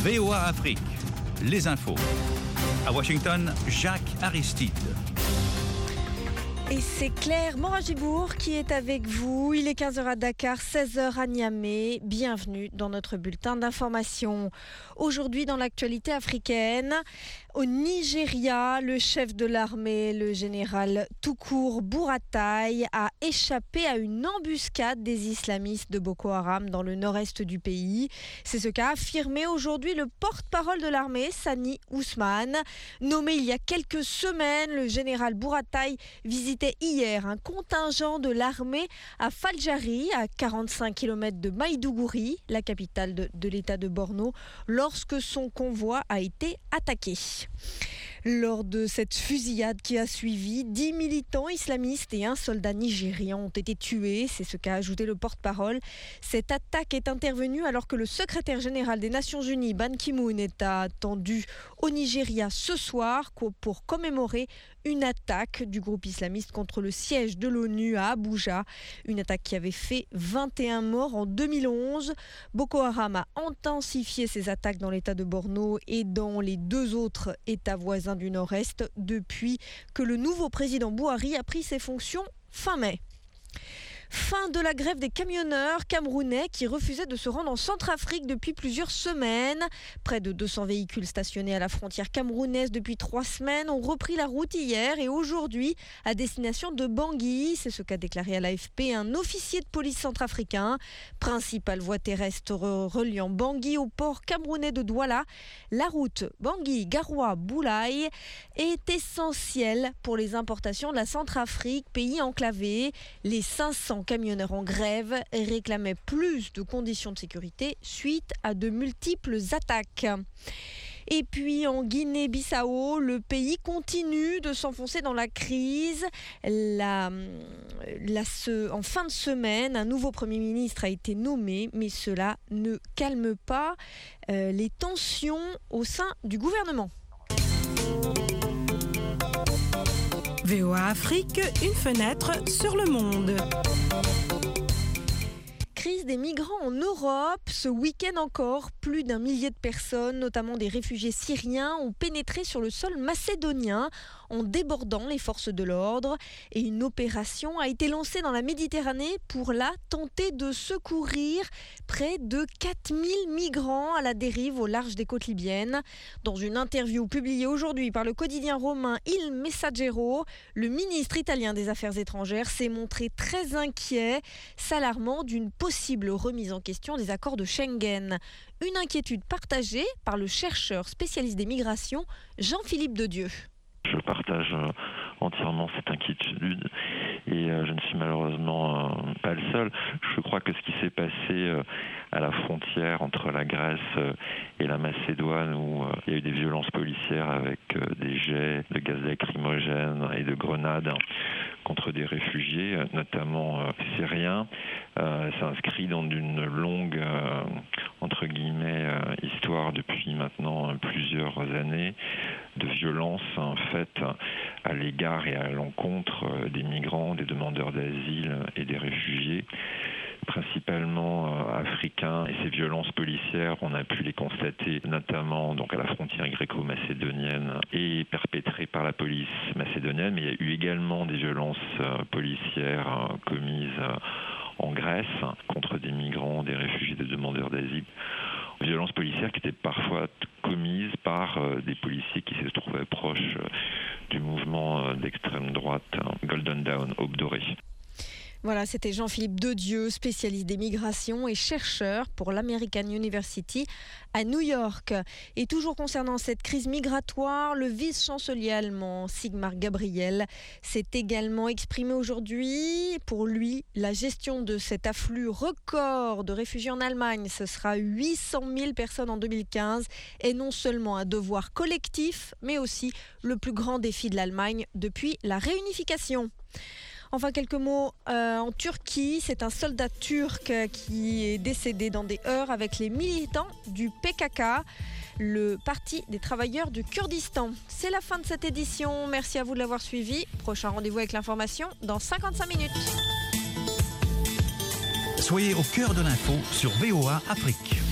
VOA Afrique, les infos. À Washington, Jacques Aristide. Et c'est Claire Moragibourg qui est avec vous. Il est 15h à Dakar, 16h à Niamey. Bienvenue dans notre bulletin d'information. Aujourd'hui, dans l'actualité africaine, au Nigeria, le chef de l'armée, le général Tukur Buratai, a échappé à une embuscade des islamistes de Boko Haram dans le nord-est du pays. C'est ce qu'a affirmé aujourd'hui le porte-parole de l'armée, Sani Ousmane. Nommé il y a quelques semaines, le général Buratai visitait hier un contingent de l'armée à Faljari, à 45 km de Maïdougouri, la capitale de l'État de Borno, lorsque son convoi a été attaqué. Lors de cette fusillade qui a suivi, 10 militants islamistes et un soldat nigérian ont été tués. C'est ce qu'a ajouté le porte-parole. Cette attaque est intervenue alors que le secrétaire général des Nations Unies, Ban Ki-moon, est attendu au Nigeria ce soir pour commémorer une attaque du groupe islamiste contre le siège de l'ONU à Abuja. Une attaque qui avait fait 21 morts en 2011. Boko Haram a intensifié ses attaques dans l'État de Borno et dans les deux autres États voisins du Nord-Est depuis que le nouveau président Buhari a pris ses fonctions fin mai. Fin de la grève des camionneurs camerounais qui refusaient de se rendre en Centrafrique depuis plusieurs semaines. Près de 200 véhicules stationnés à la frontière camerounaise depuis 3 semaines ont repris la route hier et aujourd'hui à destination de Bangui. C'est ce qu'a déclaré à l'AFP un officier de police centrafricain. Principale voie terrestre reliant Bangui au port camerounais de Douala. La route Bangui-Garoua-Boulaye est essentielle pour les importations de la Centrafrique, pays enclavé. Les 500 camionneurs en grève réclamaient plus de conditions de sécurité suite à de multiples attaques. Et puis en Guinée-Bissau, le pays continue de s'enfoncer dans la crise. En fin de semaine, un nouveau Premier ministre a été nommé, mais cela ne calme pas les tensions au sein du gouvernement. VOA Afrique, une fenêtre sur le monde. Crise des migrants en Europe. Ce week-end encore, plus d'1 millier de personnes, notamment des réfugiés syriens, ont pénétré sur le sol macédonien en débordant les forces de l'ordre. Et une opération a été lancée dans la Méditerranée pour tenter de secourir près de 4000 migrants à la dérive au large des côtes libyennes. Dans une interview publiée aujourd'hui par le quotidien romain Il Messaggero, le ministre italien des Affaires étrangères s'est montré très inquiet, s'alarmant d'une possible remise en question des accords de Schengen. Une inquiétude partagée par le chercheur spécialiste des migrations, Jean-Philippe Dedieu. Je partage entièrement cette inquiétude et je ne suis malheureusement pas le seul. Je crois que ce qui s'est passé à la frontière entre la Grèce et la Macédoine, où il y a eu des violences policières avec des jets de gaz lacrymogène et de grenades contre des réfugiés, notamment syriens, s'inscrit dans une longue, entre guillemets, histoire depuis maintenant plusieurs années de violence faites à l'égard et à l'encontre des migrants, des demandeurs d'asile et des réfugiés, principalement africains. Et ces violences policières, on a pu les constater notamment donc à la frontière gréco-macédonienne et perpétrées par la police macédonienne, mais il y a eu également des violences policières commises en Grèce contre des migrants, des réfugiés, des demandeurs d'asile. Violences policières qui étaient parfois commises par des policiers qui se trouvaient proches du mouvement d'extrême droite Golden Dawn, Aube dorée. Voilà, c'était Jean-Philippe Dedieu, spécialiste des migrations et chercheur pour l'American University à New York. Et toujours concernant cette crise migratoire, le vice-chancelier allemand Sigmar Gabriel s'est également exprimé aujourd'hui. Pour lui, la gestion de cet afflux record de réfugiés en Allemagne, ce sera 800 000 personnes en 2015, est non seulement un devoir collectif, mais aussi le plus grand défi de l'Allemagne depuis la réunification. Enfin, quelques mots en Turquie. C'est un soldat turc qui est décédé dans des heurts avec les militants du PKK, le Parti des travailleurs du Kurdistan. C'est la fin de cette édition. Merci à vous de l'avoir suivi. Prochain rendez-vous avec l'information dans 55 minutes. Soyez au cœur de l'info sur VOA Afrique.